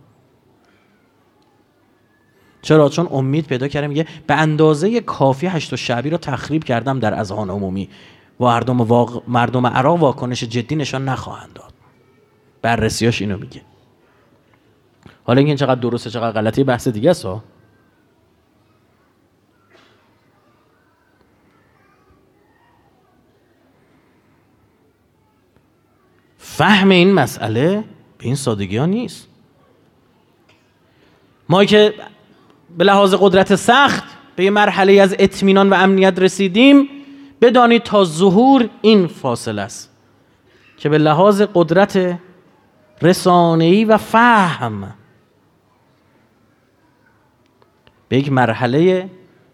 چرا؟ چون امید پیدا کرده، میگه به اندازه کافی هشت شعبی رو تخریب کردم در اذهان عمومی و مردم واق... مردم عراق واکنش جدی نشان نخواهند داد. بررسیاش اینو میگه. حالا اینکه این چقدر درسته چقدر غلطی بحث دیگه است. فهم این مسئله به این سادگی ها نیست. ما که به لحاظ قدرت سخت به یه مرحله از اطمینان و امنیت رسیدیم، بدانید تا ظهور این فاصله است که به لحاظ قدرت رسانه‌ای و فهم به یک مرحله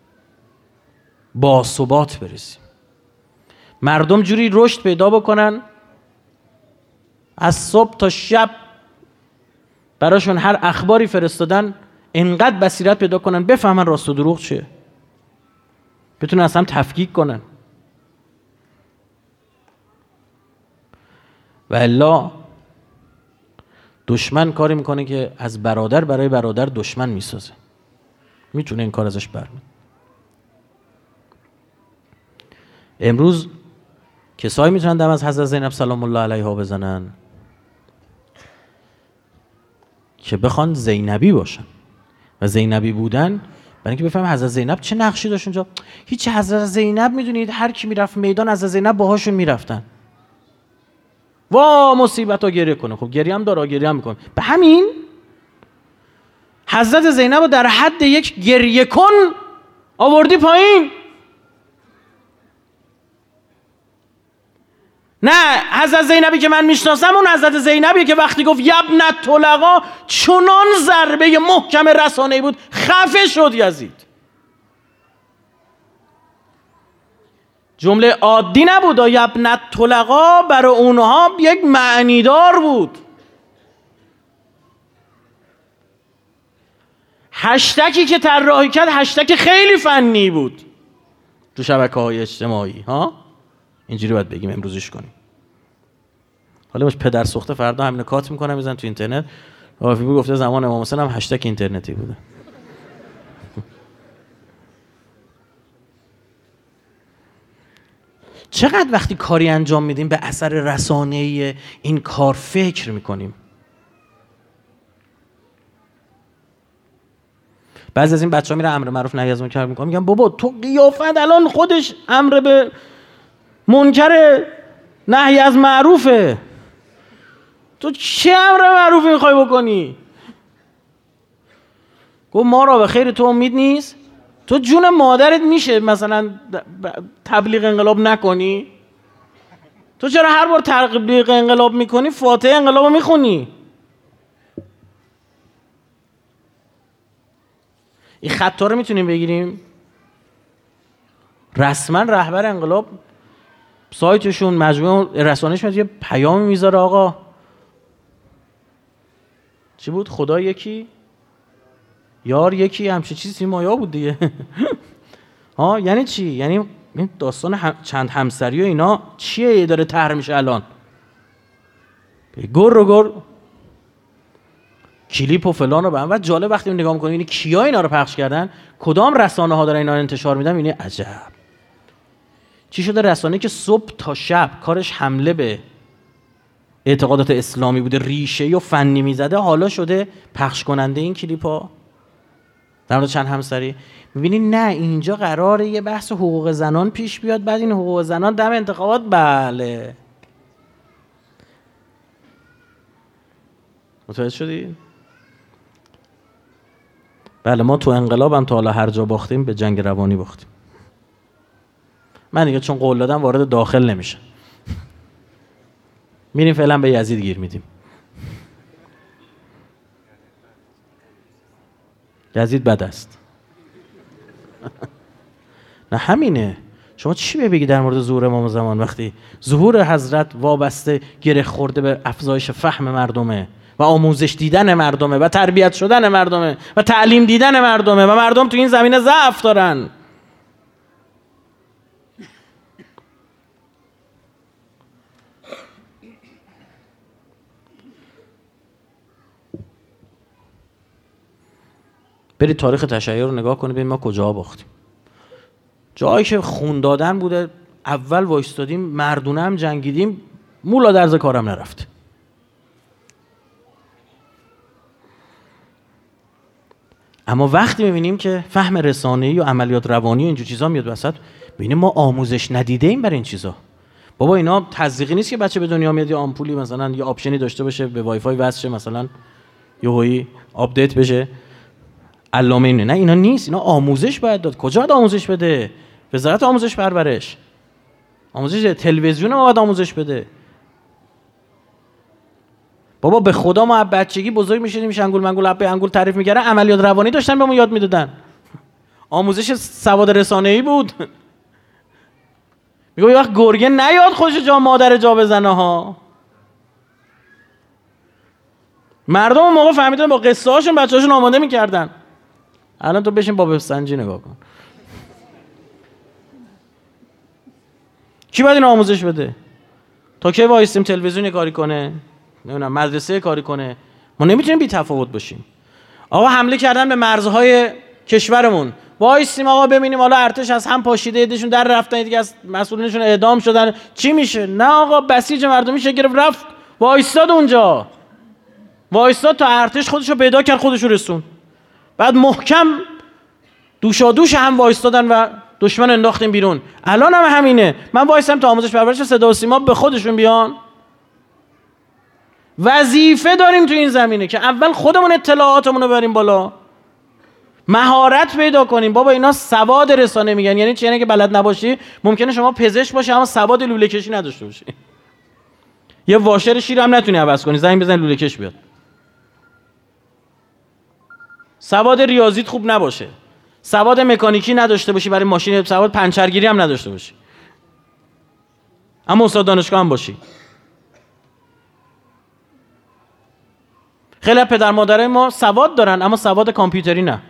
باثبات برسیم. مردم جوری رشد پیدا بکنن از صبح تا شب براشون هر اخباری فرستادن، انقدر بصیرت پیدا کنن بفهمن راست و دروغ چیه، بتونن اصلا تفکیک کنن. و الا دشمن کاری میکنه که از برادر برای برادر دشمن میسازه، میتونه این کار ازش برمیاد. امروز کسایی میتونن دم از حضرت زینب سلام الله علیها بزنن که بخوان زینبی باشن و زینبی بودن برای اینکه بفهم حضرت زینب چه نقشی داشت اونجا. هیچ، حضرت زینب میدونید هر کی میرفت میدان حضرت زینب باهاشون میرفتن. وا مصیبت ها گریه کنه، خب گریه هم داره، گریه هم میکنه. به همین حضرت زینب رو در حد یک گریه کن آوردی نه، حضرت زینبی که من میشناسم اون حضرت زینبیه که وقتی گفت یبنت طلقا چنان ضربه محکم رسانه‌ای بود خفه شد یزید. جمله عادی نبود، یبنت طلقا برای اونها یک معنیدار بود. هشتکی که طراحی کرد هشتک خیلی فنی بود تو شبکه‌های اجتماعی ها، اینجوری باید بگیم امروزش کنیم. حالا باش پدر سوخته فردا همین کات میکنم میذارم تو اینترنت. رافی گفته زمان امام حسین هم هشتگ اینترنتی بوده. چقدر وقتی کاری انجام میدیم به اثر رسانه‌ای این کار فکر میکنیم. بعضی از این بچه‌ها میره امر معروف نهی از منکر میکنن، میگن بابا تو قیافت الان خودش امر به منکر نهی از معروفه، تو چه امر معروفی میخوای بکنی؟ گفت ما را به خیر تو امید نیست؟ تو جون مادرت میشه مثلا تبلیغ انقلاب نکنی؟ تو چرا هر بار تبلیغ انقلاب میکنی فاتحه انقلاب رو میخونی؟ این خطا رو میتونیم بگیریم. رسما رهبر انقلاب سایتشون مجموعه رسانه‌اش یه پیامی میذاره، آقا چی بود؟ خدا یکی یار یکی، همچین چیزی مایا بود دیگه. ها یعنی چی؟ یعنی این داستان هم... چند همسری و اینا چیه داره طرح میشه الان؟ گر رو گر کلیپ و فلان رو به هم. و جالب وقتی نگاه میکنی این کیا اینا رو پخش کردن، کدام رسانه ها دارن اینا رو انتشار میدن، اینه عجب چی شده رسانه که صبح تا شب کارش حمله به اعتقادات اسلامی بوده، ریشه و فنی میزده، حالا شده پخش کننده این کلیپ ها در مورد چند همسری. میبینی نه اینجا قراره یه بحث حقوق زنان پیش بیاد، بعد این حقوق زنان دم انتخابات بله. متوجه شدی؟ بله ما تو انقلاب هم تا حالا هر جا باختیم به جنگ روانی باختیم. من دیگه چون قول دادم وارد داخل نمیشه. میریم فعلا به یزید گیر میدیم. یزید بد است. نه همینه. شما چی بگی در مورد ظهور امام زمان وقتی ظهور حضرت وابسته گره خورده به افزایش فهم مردمه و آموزش دیدن مردمه و تربیت شدن مردمه و تعلیم دیدن مردمه و مردم تو این زمینه ضعف دارن. برید تاریخ تشیع رو نگاه کنید ببین ما کجا باختیم. جایی که خون دادن بوده اول وایستادیم، مردونه هم جنگیدیم، مولا درز کارم نرفت. اما وقتی میبینیم که فهم رسانه‌ای و عملیات روانی و اینجور چیزا میاد وسط، ببینیم ما آموزش ندیده ایم برای این چیزا. بابا اینا تزریقی نیست که بچه به دنیا میاد یه آمپولی مثلا یه آپشنی داشته باشه به وای فای وصل شه مثلا یهویی آپدیت بشه علامه اینه. نه اینا نیست، اینا آموزش باید داد. کجا باید آموزش بده؟ وزارت آموزش پرورش. آموزش تلویزیون ما باید آموزش بده. بابا به خدا ما از بچگی بزرگ میشدیم شنگول منگول اپ انگول تعریف می‌کردن، عملیات روانی داشتن بهمون یاد میدادن. آموزش سواد رسانه‌ای بود. میگم یه وقت گرگه نیاد خودش جا مادر جا بزنه ها. مردم اون موقع فهمیدن با قصه هاشون بچه‌هاشون آماده می‌کردن. الان تو بشین باب سنجی نگاه کن. کی باید این آموزش بده؟ تا کی وایسیم تلویزیون کاری کنه؟ نمیدونم مدرسه کاری کنه؟ ما نمیتونیم بی تفاوت باشیم. آقا حمله کردن به مرزهای کشورمون، وایسیم آقا ببینیم حالا ارتش از هم پاشیده، ایدهشون در رفتن، دیگه از مسئولینشون اعدام شدن، چی میشه؟ نه آقا بسیج مردمی شه گرفت رفت وایستاد اونجا، وایستاد تا ارتش خودشو پیدا کرد خودشو رسون. بعد محکم دوشا دوش هم وایستادن و دشمن انداختیم بیرون. الان هم همینه. من وایسم تا آموزش پرورش صدا و سیما به خودشون بیان. وظیفه داریم تو این زمینه که اول خودمون اطلاعاتمون رو بریم بالا، مهارت پیدا کنیم. بابا اینا سواد رسانه میگن، یعنی چی؟ یعنی که بلد نباشی ممکنه شما پزشک باشی اما سواد لوله کشی نداشته باشی. یه واشر شیر هم نتونی عوض کنی، زنگ بزن لوله کش بیاد. سواد ریاضیت خوب نباشه، سواد مکانیکی نداشته باشی برای ماشین، سواد پنچرگیری هم نداشته باشی، اما استاد دانشگاه هم باشی. خیلی پدر مادرای ما سواد دارن اما سواد کامپیوتری نه.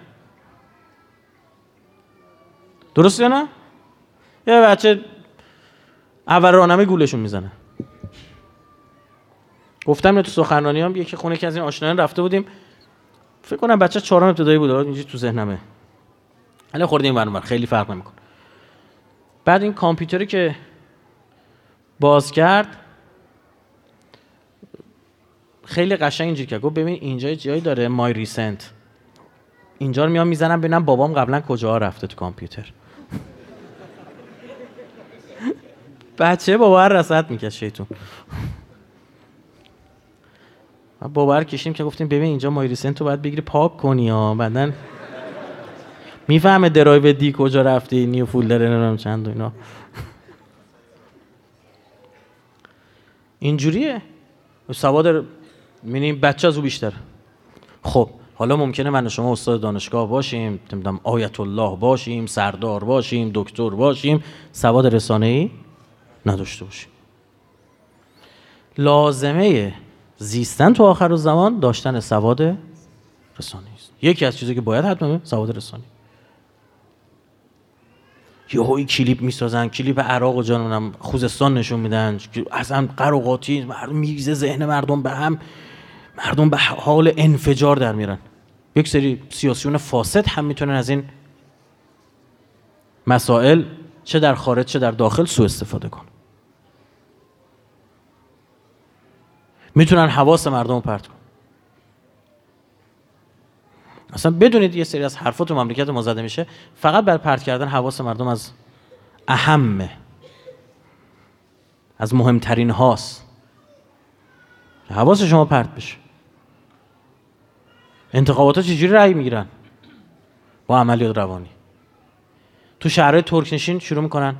درسته یا نه؟ یه بچه اول راهنمایی گولشون میزنه. گفتم نه تو سخنرانی هم یکی خونه که از این آشنایان رفته بودیم، فکر کنم بچه چهارم ابتدایی بود، اینجوری تو ذهنمه. حالا خوردیم برنامه خیلی فرق نمیکنه. بعد این کامپیوتری که باز کرد خیلی قشنگ اینجوری که گفت ببین اینجا جایی داره مای ریسنت، اینجا رو میام میزنم ببینم بابام قبلا کجا رفته تو کامپیوتر. بچه بابا هر رصد میکشه شیطون. بابا هر کشیم که گفتیم ببین اینجا مای ریسنت رو باید بگیری پاک کنی ها، بعدن میفهمه درایو دی کجا رفتی، نیو فولدر نمیدونم چند و اینا. اینجوریه سواد می‌بینیم بچه از او بیشتر. خب حالا ممکنه من و شما استاد دانشگاه باشیم، نمیدونم آیت الله باشیم، سردار باشیم، دکتر باشیم، سواد رسانه‌ای نداشته باشیم. لازمه زیستن تو آخر الزمان داشتن سواد رسانه‌ای است. یکی از چیزایی که باید حتما سواد رسانه‌ای. یهویی کلیپ میسازن، کلیپ عراق و جانم خوزستان نشون میدن، اصلا قر و قاطی مردم میریزه، ذهن مردم به هم، مردم به حال انفجار در میرن. یک سری سیاسیون فاسد هم میتونن از این مسائل چه در خارج چه در داخل سوء استفاده کنن. میتونن حواس مردم رو پرت کنن. اصلا بدونید یه سری از حرفا تو مملکت ما زده میشه فقط بر پرت کردن حواس مردم از اهمه، از مهمترین هاست، حواس شما پرت بشه. انتخابات ها چجوری رأی میگیرن؟ با عملیات روانی. تو شهرهای ترکنشین شروع میکنن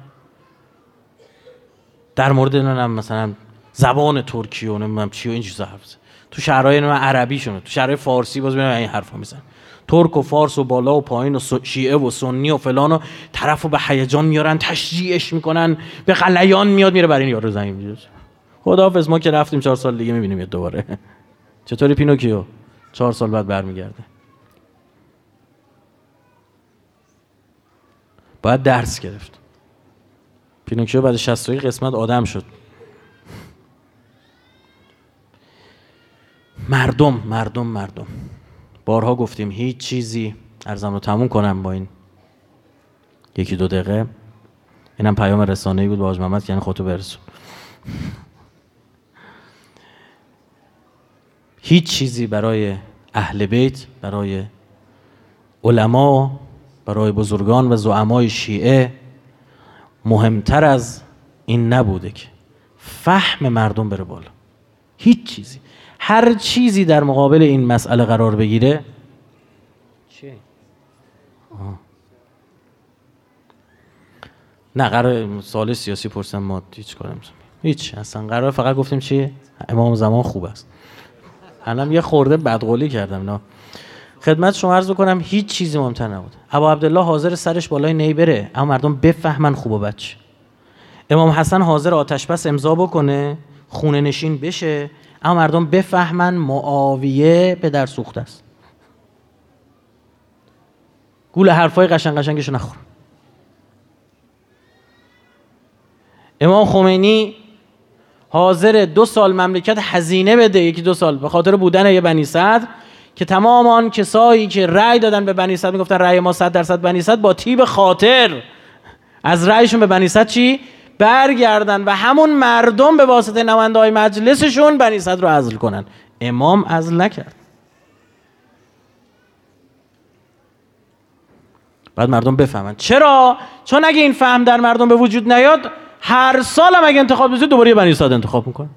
در مورد نمیدونم مثلا زبان ترکی و نمیدونم چی و این چیزا حرف بزنن. تو شهرهای نمیدونم عربی شونه، تو شهرهای فارسی باز ببینم این حرفا میزنن. ترک و فارس و بالا و پایین و شیعه و سنی و فلان و طرفو به هیجان میارن، تشجیعش میکنن، به غلیان میاد میره برای این یارو زمین میذاره. خداحافظ، ما که رفتیم چهار سال دیگه میبینیم دوباره. چطوری پینوکیو چهار سال بعد برمیگرده. باید درس گرفت. پینوکیو بعد شصت قسمت آدم شد. مردم مردم مردم بارها گفتیم هیچ چیزی، عرضم رو تموم کنم با این یکی دو دقیقه، اینم پیام رسانه‌ای بود با حاج محمد، یعنی خودتو برسون. هیچ چیزی برای اهل بیت، برای علما، برای بزرگان و زعمای شیعه مهمتر از این نبوده که فهم مردم بره بالا. هیچ چیزی، هر چیزی در مقابل این مسئله قرار بگیره چی؟ آه. نه قرار سوال سیاسی پرسم، ما هیچ کار نمی‌کنیم، هیچ، اصلا قرار فقط گفتیم چی؟ امام زمان خوب است. الان یه خورده بدقولی کردم. نه خدمت شما عرض کنم هیچ چیزی مهمتر نبود. ابا عبدالله حاضر سرش بالای نی بره اما مردم بفهمن خوب و بد چه. امام حسن حاضر آتش بس امضا بکنه، خونه نشین بشه، اما مردم بفهمن معاویه به در سوخته است. گول حرفای قشنگ قشنگشو نخور. امام خمینی حاضر دو سال مملکت هزینه بده، یکی دو سال، به خاطر بودن یه بنی صدر، که تمام آن کسایی که رأی دادن به بنی صدر میگفتن رأی ما صد درصد بنی صدر، با طیب خاطر از رأیشون به بنی صدر چی؟ برگردن و همون مردم به واسطه نماینده‌های مجلسشون بنی صدر رو عزل کنن. امام عزل نکرد. بعد مردم بفهمن. چرا؟ چون اگه این فهم در مردم به وجود نیاد، هر سال هم اگه انتخاب بشه دوباره بنی صدر انتخاب میکنه.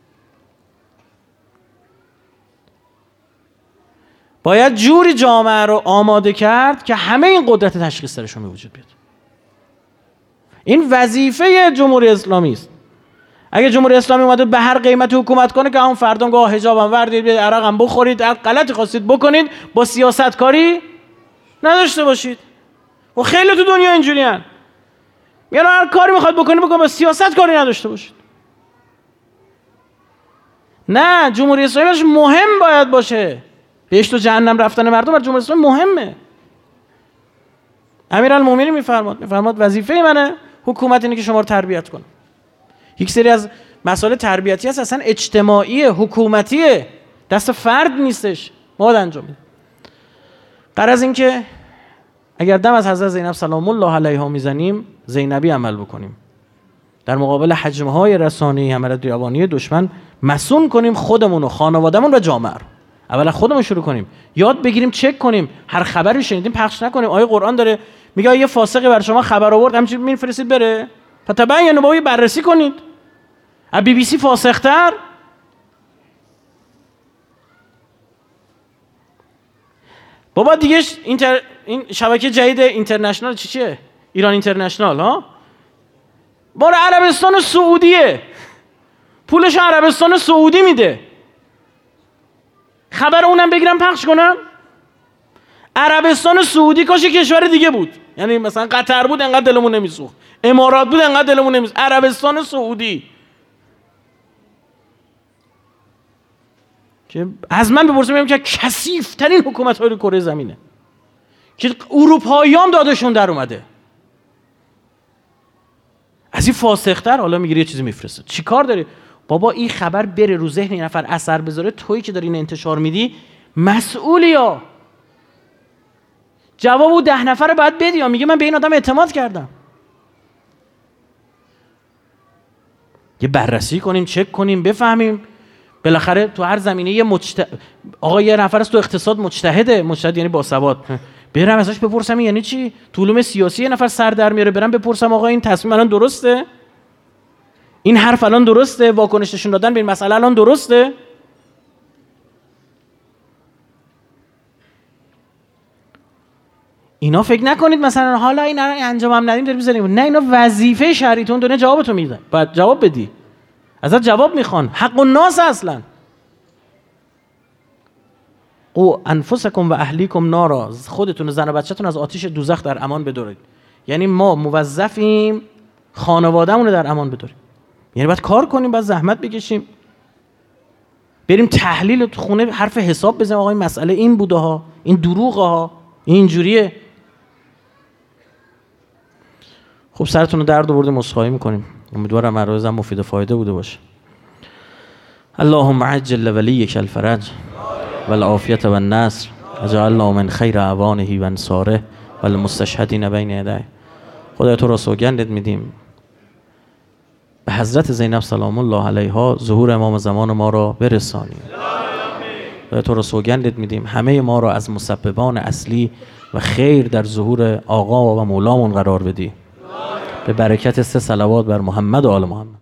باید جوری جامعه رو آماده کرد که همه این قدرت تشخیص درشون به وجود بیاد. این وظیفه جمهوری اسلامی است. اگه جمهوری اسلامی اومده به هر قیمتی حکومت کنه که همون فردا گاه حجابم وردید، عرقم بخورید، هر غلطی خواستید بکنید، با سیاست کاری نداشته باشید. و خیلی تو دنیا اینجوریان. میگن هر کاری میخواد بکنی بکنه، با سیاست کاری نداشته باشید. نه، جمهوری اسلامی مهم باید باشه. بهشت و جهنم رفتن مردم بر جمهوری اسلامی مهمه. امیرالمومنین میفرماد میفرماد وظیفه منه حکومت اینه که شما رو تربیت کنه. یک سری از مسائل تربیتی هست اصلا اجتماعی، حکومتیه، دست فرد نیستش، ما باید انجام بدیم. غرض این که اگر دم از حضرت زینب سلام الله علیها میزنیم، زینبی عمل بکنیم. در مقابل حجم‌های رسانه‌ای حملات روانی دشمن مسون کنیم خودمون و خانواده‌مون و جامعه رو. اولا خودمون شروع کنیم، یاد بگیریم، چک کنیم، هر خبری شنیدیم پخش نکنیم. آیه قرآن داره میگه یه فاسقی بر شما خبر آورد، همینجوری میفرستید بره، فتبینوا، با بررسی کنید. از بی بی سی فاسق‌تر؟ بابا دیگه اینتر... این شبکه جدید اینترنشنال چی چیه؟ ایران اینترنشنال ها؟ بار عربستان سعودیه، پولش عربستان سعودی میده. خبر اونم بگیرم پخش کنم؟ عربستان سعودی کاش کشور دیگه بود، یعنی مثلا قطر بود انقدر دلمون نمیسوخت، امارات بود انقدر دلمون نمیسوخت، عربستان سعودی که از من بپرسم میگم که کثیف ترین حکومت های کره زمینه که اروپایی هم دادشون در اومده. از این فاسق‌تر حالا میگیری یه چیزی میفرسته. چیکار داری؟ بابا این خبر بره رو ذهن این نفر اثر بذاره، تویی که داری این انتشار میدی مسئولی. ها جواب او ده نفر باید بدی. یا میگه من به این آدم اعتماد کردم. یه بررسی کنیم، چک کنیم، بفهمیم. بالاخره تو هر زمینه یه مجت... آقا یه نفر است تو اقتصاد مجتهده، مجتهد یعنی باسواد، برم ازش بپرسم یعنی چی؟ تو علوم سیاسی یه نفر سر در میاره، برم بپرسم آقا این تصمیم الان درسته؟ این حرف الان درسته؟ واکنش نشون دادن به این مسئله الان درسته؟ اینا فکر نکنید مثلا حالا این انجام هم ندیم داریم بزنیم. نه، اینا وظیفه شهریتون دونه جوابتو میده. باید جواب بدی. ازت جواب میخوان. حق الناس اصلا. او انفسکم و اهلیکم نارا، خودتون و زن و بچه‌تون از آتش دوزخ در امان بدارید. یعنی ما موظفیم خانواده‌مون رو در امان بداریم. یعنی باید کار کنیم، باید زحمت بکشیم، بریم تحلیل تو خونه، حرف حساب بزنیم آقا این مسئله این بوده ها، این دروغه ها، این جوریه. خب سرتون رو درد آورده، عذرخواهی میکنیم. امیدوارم عرایزم مفید و فایده بوده باشه. اللهم عجل لولیک الفرج والعافیة والنصر اجعلنا من خیر اعوانه و انصاره والمستشهدین بین یدیه. خدای تو را سوگندت میدیم به حضرت زینب سلام الله علیها ظهور امام زمان ما را برسانی. خدای تو را سوگندت میدیم همه ما را از مسببان اصلی و خیر در ظهور آقا و مولامون قرار بدی. به برکت سه صلوات بر محمد و آل محمد.